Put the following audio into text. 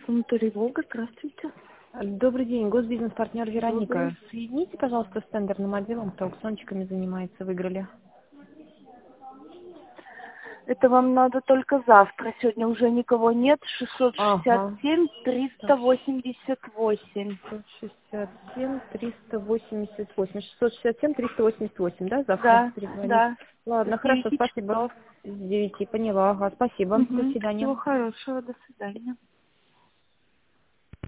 Санаторий Волга, здравствуйте. Добрый день, госбизнес-партнер Добрый. Вероника. Соедините, пожалуйста, с тендерным отделом, кто аукциончиками занимается, выиграли. Это вам надо только завтра. Сегодня уже никого нет. Ага. 667 Так, 388. 667, 388. 667, 388, да, завтра Да, перезвонить? да. Ладно, С хорошо, 9 спасибо. часов. С 9, поняла, ага, спасибо. До Угу. свидания. Всего хорошего. До свидания.